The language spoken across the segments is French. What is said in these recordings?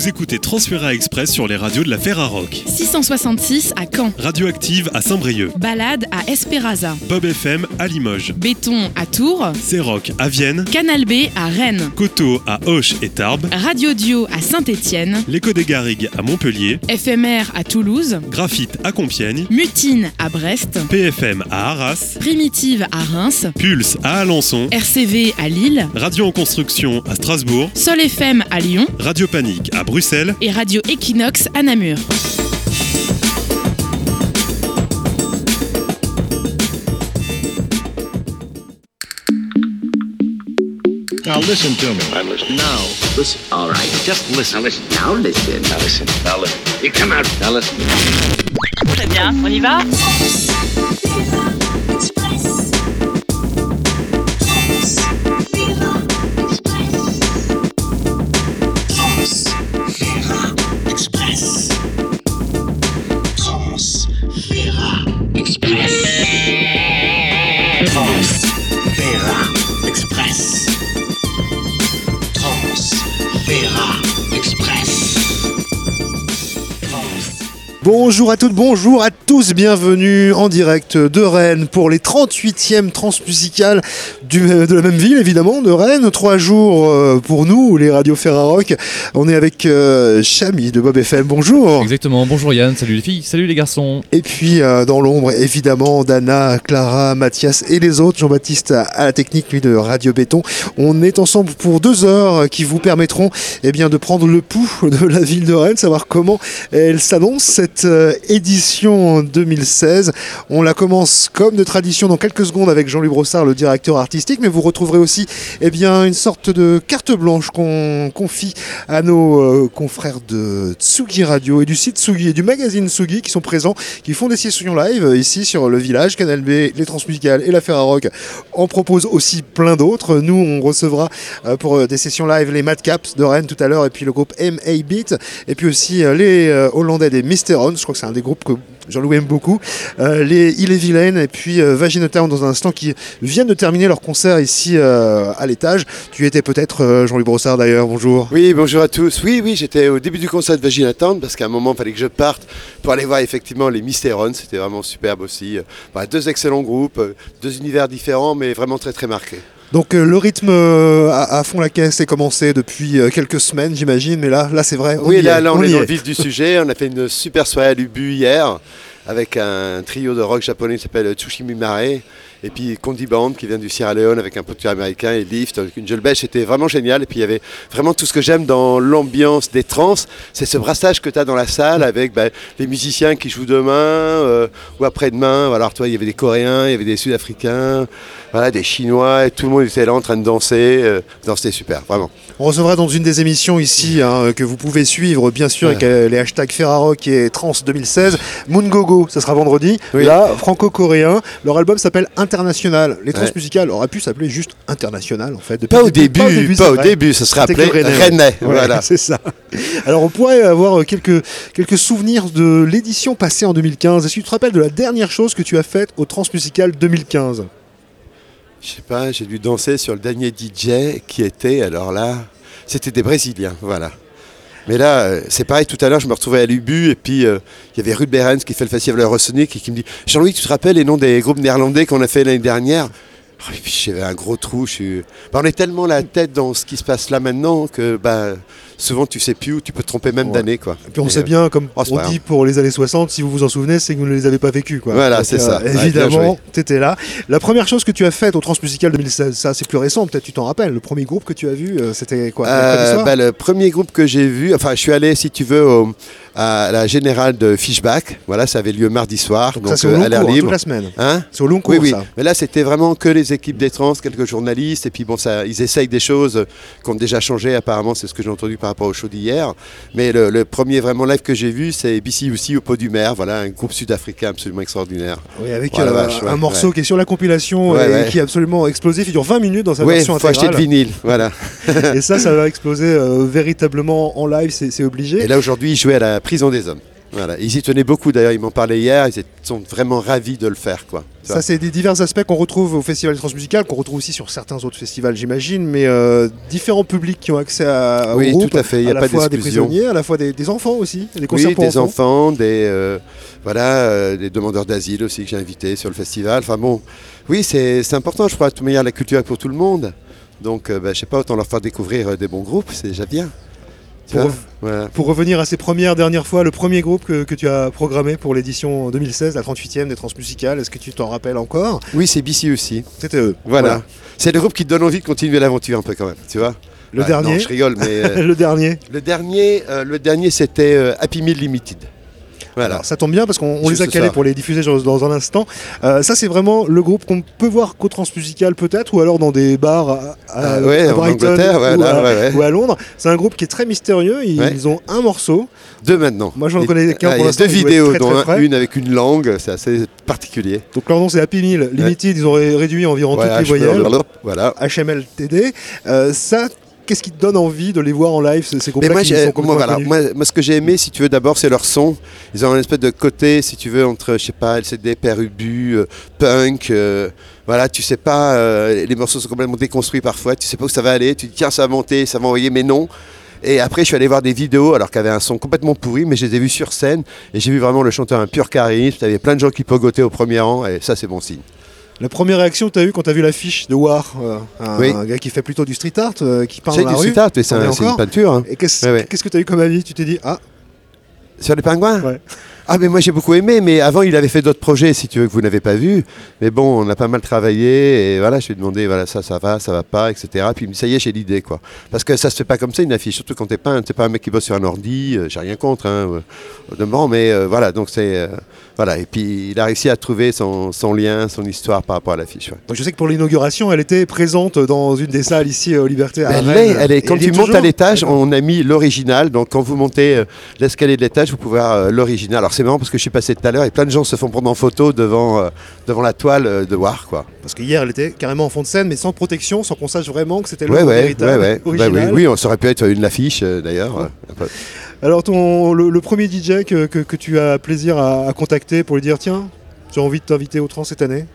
Vous écoutez Transfera Express sur les radios de la Ferrarock. 666 à Caen. Radioactive à Saint-Brieuc. Balade à Espéraza. Bob FM à Limoges. Béton à Tours. C-Rock à Vienne. Canal B à Rennes. Coteau à Auch et Tarbes. Radio Dio à Saint-Étienne. L'Écho des Garrigues à Montpellier. FMR à Toulouse. Graphite à Compiègne. Mutine à Brest. PFM à Arras. Primitive à Reims. Pulse à Alençon. RCV à Lille. Radio en construction à Strasbourg. Sol FM à Lyon. Radio Panique à Bruxelles. Et Radio Equinox à Namur. Now listen to me. I'm listening. Now, listen. All right, just listen. Now listen. Now listen. Now listen. Now listen. You come out. Now listen. Très bien, on y va? Bonjour à toutes, bonjour à tous, bienvenue en direct de Rennes pour les 38e transmusicales de la même ville évidemment, de Rennes. 3 jours pour nous, les radios Ferrarock. On est avec Chami de Bob FM, bonjour. Exactement, bonjour Yann, salut les filles, salut les garçons. Et puis dans l'ombre évidemment Dana, Clara, Mathias et les autres, Jean-Baptiste à la technique lui de Radio Béton. On est ensemble pour 2 heures qui vous permettront de prendre le pouls de la ville de Rennes, savoir comment elle s'annonce cette édition 2016. On la commence comme de tradition dans quelques secondes avec Jean-Louis Brossard, le directeur artistique, mais vous retrouverez aussi une sorte de carte blanche qu'on confie à nos confrères de Tsugi Radio et du site Tsugi et du magazine Tsugi qui sont présents, qui font des sessions live ici sur le village, Canal B, les Transmusicales et la Ferrarock en proposent aussi plein d'autres. Nous, on recevra pour des sessions live les Madcaps de Rennes tout à l'heure et puis le groupe MA Beat et puis aussi les Hollandais des Mysterons. Je crois que c'est un des groupes que Jean-Louis aime beaucoup. Les Il est Vilaine et puis Vaginotown dans un instant qui viennent de terminer leur concert ici à l'étage. Tu étais peut-être Jean-Louis Brossard d'ailleurs, bonjour. Oui, bonjour à tous. Oui, j'étais au début du concert de Vaginotown parce qu'à un moment il fallait que je parte pour aller voir effectivement les Mysterons. C'était vraiment superbe aussi. 2 excellents groupes, 2 univers différents mais vraiment très très marqués. Donc le rythme à fond la caisse est commencé depuis quelques semaines j'imagine, mais là c'est vrai. Oui, là on est dans le vif du sujet. On a fait une super soirée à l'Ubu hier avec un trio de rock japonais qui s'appelle Tsushimi Mare et puis Condi Band qui vient du Sierra Leone avec un producteur américain et Lift avec une jeune belge. C'était vraiment génial et puis il y avait vraiment tout ce que j'aime dans l'ambiance des trans, c'est ce brassage que tu as dans la salle avec les musiciens qui jouent demain ou après-demain. Alors toi, il y avait des Coréens, il y avait des Sud-Africains, des Chinois et tout le monde était là en train de danser. C'était super, vraiment. On recevra dans une des émissions ici que vous pouvez suivre bien sûr avec les hashtags Ferrarock et Trans 2016. Moongogo, ça sera vendredi. Oui. Là, franco-coréen. Leur album s'appelle International. Les transmusicales auraient pu s'appeler juste International en fait. Pas au début, ça serait appelé Rennais. Voilà. C'est ça. Alors on pourrait avoir quelques souvenirs de l'édition passée en 2015. Est-ce que tu te rappelles de la dernière chose que tu as faite au Transmusicales 2015 ? Je sais pas, j'ai dû danser sur le dernier DJ qui était, alors là, c'était des Brésiliens, voilà. Mais là, c'est pareil, tout à l'heure, je me retrouvais à l'Ubu et puis il y avait Ruud Berens qui fait le festival Eurosonic et qui me dit « Jean-Louis, tu te rappelles les noms des groupes néerlandais qu'on a fait l'année dernière ?» Et puis j'avais un gros trou. On est tellement la tête dans ce qui se passe là maintenant que souvent tu sais plus où tu peux te tromper même d'année. Quoi. Et puis on sait bien, comme on dit pour les années 60, si vous vous en souvenez, c'est que vous ne les avez pas vécus. Quoi. Voilà, donc, c'est ça. Évidemment, tu étais là. La première chose que tu as faite au Transmusical 2016, ça c'est plus récent, peut-être tu t'en rappelles. Le premier groupe que tu as vu, c'était quoi le premier groupe que j'ai vu, je suis allé, si tu veux, à la Générale de Fishback. Voilà, ça avait lieu mardi soir. Donc ça, c'est au long cours, toute la semaine. C'est au long cours, oui. Ça. Mais là, c'était vraiment que les équipes des trans, quelques journalistes, et puis ils essayent des choses qui ont déjà changé, apparemment, c'est ce que j'ai entendu par rapport au show d'hier. Mais le premier vraiment live que j'ai vu, c'est BCUC au Pot du Maire, voilà, un groupe sud-africain absolument extraordinaire. Oui, avec un morceau qui est sur la compilation et qui est absolument explosif, il dure 20 minutes dans sa version intégrale. Il faut acheter le vinyle, voilà. Et ça va exploser véritablement en live, c'est obligé. Et là, aujourd'hui, il jouait à la Prison des Hommes. Voilà. Ils y tenaient beaucoup d'ailleurs, ils m'en parlaient hier, ils sont vraiment ravis de le faire, quoi. Tu vois. Ça, c'est des divers aspects qu'on retrouve au Festival Transmusical, qu'on retrouve aussi sur certains autres festivals, j'imagine, mais différents publics qui ont accès au Oui, groupe, tout à fait, il n'y a la pas fois des d'exclusion. prisonniers, à la fois des enfants aussi, des concerts Oui, pour des enfants. enfants, des demandeurs d'asile aussi que j'ai invités sur le festival. Enfin bon, oui, c'est important, je crois, de toute manière, la culture est pour tout le monde. Donc, je sais pas, autant leur faire découvrir des bons groupes, c'est déjà bien. Voilà. Pour revenir à ces dernières fois, le premier groupe que tu as programmé pour l'édition 2016, la 38e des Transmusicales, est-ce que tu t'en rappelles encore? Oui, c'est BC aussi. C'était eux. Voilà. C'est le groupe qui te donne envie de continuer l'aventure un peu quand même, tu vois. Le dernier Non, je rigole, mais... Le dernier. Le dernier c'était Happy Meal Limited. Voilà. Alors, ça tombe bien parce qu'on les a Juste calés ça. pour les diffuser dans un instant. Ça, c'est vraiment le groupe qu'on peut voir qu'au Transmusical peut-être, ou alors dans des bars à Ouais, en Brighton Angleterre, ouais, ou à Londres. C'est un groupe qui est très mystérieux. Ils Ouais. ont un morceau. Deux maintenant. Moi, j'en connais qu'un pour Il y a l'instant, deux il doit vidéos, être très, dont très frais. une avec une langue, c'est assez particulier. Donc leur nom, c'est Happy Meal Limited. Ils ont réduit environ toutes les voyelles. Voilà. HMLTD. Ça, qu'est-ce qui te donne envie de les voir en live, ces Mais groupes-là moi, qui sont complètement voilà, inconnus? moi, ce que j'ai aimé, si tu veux, d'abord, c'est leur son. Ils ont un espèce de côté, si tu veux, entre, je sais pas, LCD, PRUBU, punk. Voilà, tu sais pas, les morceaux sont complètement déconstruits parfois. Tu sais pas où ça va aller. Tu te dis, tiens, ça va monter, ça va envoyer, mais non. Et après, je suis allé voir des vidéos, alors qu'il y avait un son complètement pourri, mais je les ai vus sur scène. Et j'ai vu vraiment le chanteur un pur charisme. Il y avait plein de gens qui pogotaient au premier rang, et ça, c'est bon signe. La première réaction que tu as eue quand tu as vu l'affiche de War, Oui. un gars qui fait plutôt du street art, qui peint C'est dans la du rue. street art, mais c'est On est c'est une encore. peinture. Hein. Et qu'est-ce Ouais. que tu as eu comme avis? Tu t'es dit, ah, Sur les pingouins ouais. Ah, mais moi j'ai beaucoup aimé, mais avant il avait fait d'autres projets, si tu veux, que vous n'avez pas vu. Mais bon, on a pas mal travaillé, et voilà, je lui ai demandé, voilà, ça va pas, etc. Puis ça y est, j'ai l'idée, quoi. Parce que ça se fait pas comme ça, une affiche, surtout quand t'es pas un mec qui bosse sur un ordi, j'ai rien contre, hein, mais voilà, donc c'est... voilà, et puis il a réussi à trouver son lien, son histoire par rapport à l'affiche. Ouais. Donc je sais que pour l'inauguration, elle était présente dans une des salles ici aux Libertés à Elle Rennes. est, Et quand elle y tu est montes toujours. à l'étage, on a mis l'original. Donc quand vous montez l'escalier de l'étage, vous pouvez voir l'original. Alors c'est marrant parce que je suis passé tout à l'heure et plein de gens se font prendre en photo devant la toile de War, quoi. Parce qu'hier, elle était carrément en fond de scène, mais sans protection, sans qu'on sache vraiment que c'était le Ouais, véritable Bah original. oui, on aurait pu être une affiche d'ailleurs. Alors le premier DJ que tu as plaisir à contacter pour lui dire, tiens, j'ai envie de t'inviter au Trans cette année.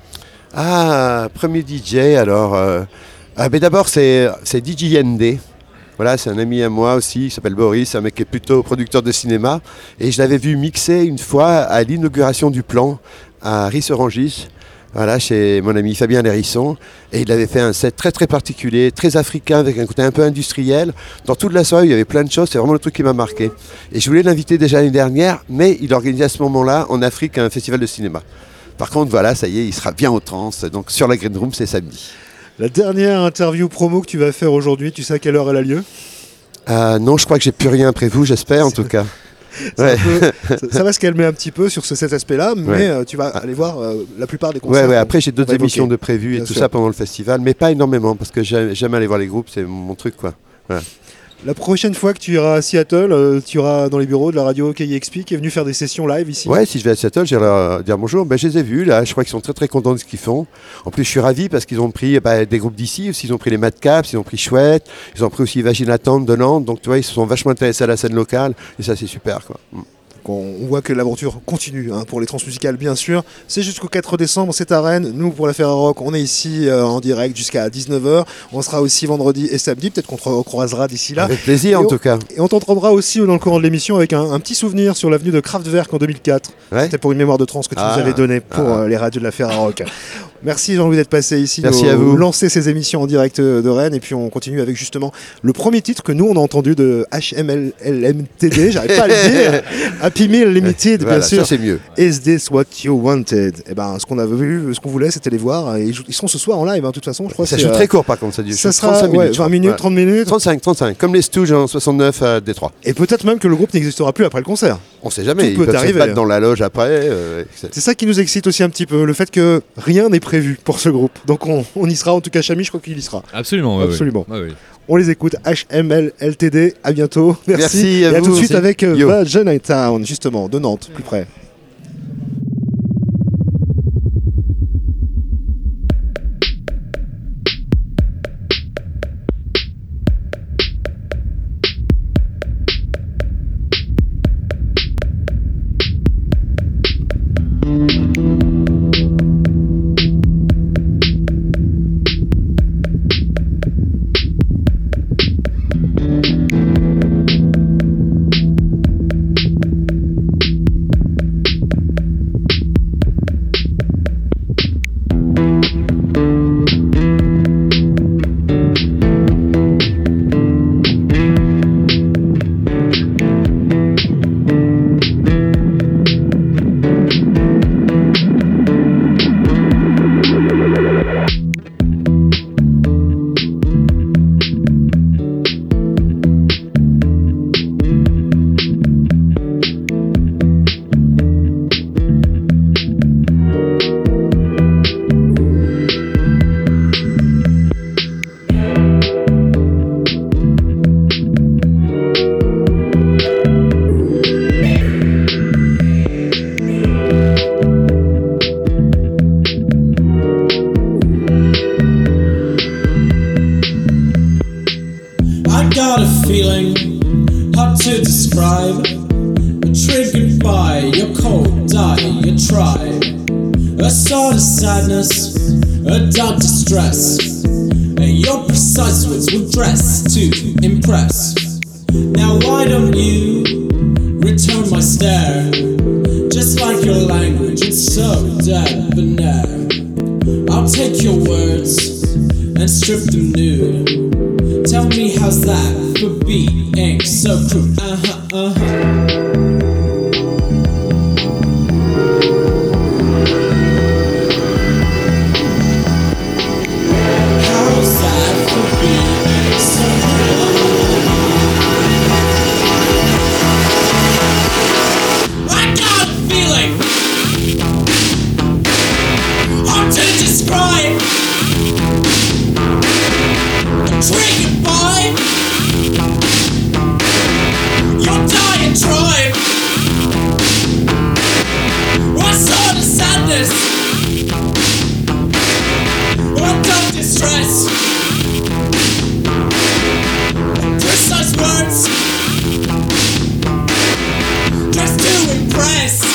Ah, premier DJ alors. Mais d'abord c'est DJ Yende. Voilà, c'est un ami à moi aussi, il s'appelle Boris, un mec qui est plutôt producteur de cinéma. Et je l'avais vu mixer une fois à l'inauguration du Plan à Rissorangis. Voilà, chez mon ami Fabien Lérisson. Et il avait fait un set très très particulier, très africain, avec un côté un peu industriel. Dans toute la soirée, il y avait plein de choses, c'est vraiment le truc qui m'a marqué. Et je voulais l'inviter déjà l'année dernière, mais il organisait à ce moment-là, en Afrique, un festival de cinéma. Par contre, voilà, ça y est, il sera bien au Trans. Donc sur la Green Room, c'est samedi. La dernière interview promo que tu vas faire aujourd'hui, tu sais à quelle heure elle a lieu? Non, je crois que j'ai plus rien prévu, j'espère en tout cas. Ouais. Ça va se calmer un petit peu sur cet aspect-là, mais Ouais. tu vas aller voir la plupart des concerts. Ouais, après j'ai d'autres on va émissions évoquer. de prévues et Bien tout sûr. ça pendant le festival, mais pas énormément parce que j'aime aller voir les groupes, c'est mon truc, quoi. Voilà. La prochaine fois que tu iras à Seattle, tu iras dans les bureaux de la radio KXP qui est venu faire des sessions live ici. Ouais, si je vais à Seattle, j'irai leur dire bonjour. Je les ai vus là, je crois qu'ils sont très très contents de ce qu'ils font. En plus, je suis ravi parce qu'ils ont pris des groupes d'ici, aussi, ils ont pris les Madcaps, ils ont pris Chouette, ils ont pris aussi Vagina Tante de Nantes, donc tu vois, ils se sont vachement intéressés à la scène locale et ça c'est super, quoi. On voit que l'aventure continue pour les transmusicales, bien sûr. C'est jusqu'au 4 décembre, c'est à Rennes. Nous, pour la Ferrarock, on est ici en direct jusqu'à 19h. On sera aussi vendredi et samedi. Peut-être qu'on te croisera d'ici là. Avec plaisir Et en on- tout cas. Et on t'entendra aussi dans le courant de l'émission avec un petit souvenir sur l'avenue de Kraftwerk en 2004. Ouais. C'était pour une mémoire de trans que tu Ah. nous avais donnée pour les radios de la Ferrarock. Merci Jean-Louis d'être passé ici, Merci de à vous. lancer ces émissions en direct de Rennes. Et puis on continue avec justement le premier titre que nous on a entendu de HMLMTD, j'arrive pas à le dire, Happy Meal Limited, Voilà, bien sûr. ça c'est mieux. Is this what you wanted? Et ben, ce qu'on avait vu, ce qu'on voulait, c'était les voir. Et ils seront ce soir en live, de toute façon. Je crois Ça que joue c'est, très court par contre, ça dure ça sera 35 minutes. ouais, je 20 crois. minutes, Ouais. 30 minutes. 35, comme les Stooges en 69 à Détroit. Et peut-être même que le groupe n'existera plus après le concert. On sait jamais, Tout ils peut peuvent se arriver, battre hein. dans la loge après. C'est ça qui nous excite aussi un petit peu, le fait que rien n'est prévu pour ce groupe. Donc on y sera, en tout cas Chami, je crois qu'il y sera. Absolument, ouais, Absolument. ouais. Ouais, ouais. On les écoute, HMLTD, à bientôt. Merci. Merci à Et à vous tout de suite aussi. avec Yo. Vagina Town, justement, de Nantes, plus près. got a feeling hard to describe. A triggered by your cold eye, your tribe. A sort of sadness, a dark distress. And your precise words were dressed to impress. Now why don't you return my stare? Just like your language, it's so debonair. I'll take your words and strip them nude. Tell me how's that for being so crude? How's that for being so crude? I got a feeling hard to describe. Triggered by your dying tribe. What sort of sadness? What dark distress? Precise words dressed to impress.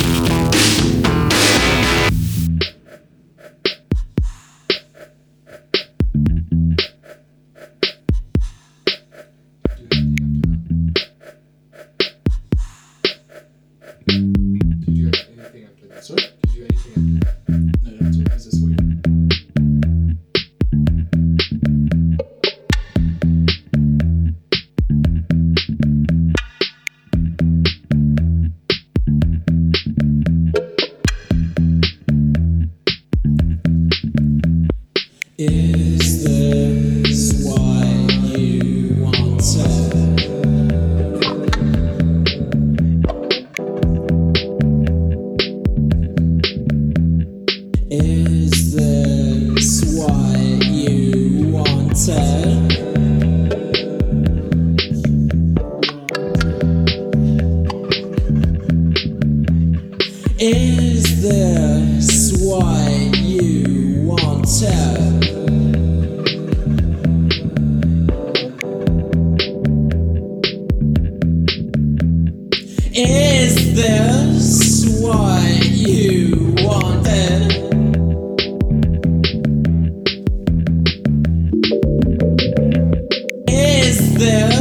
Is this what you wanted? Is this what you wanted? Is this what you wanted? Is this what you wanted? Is this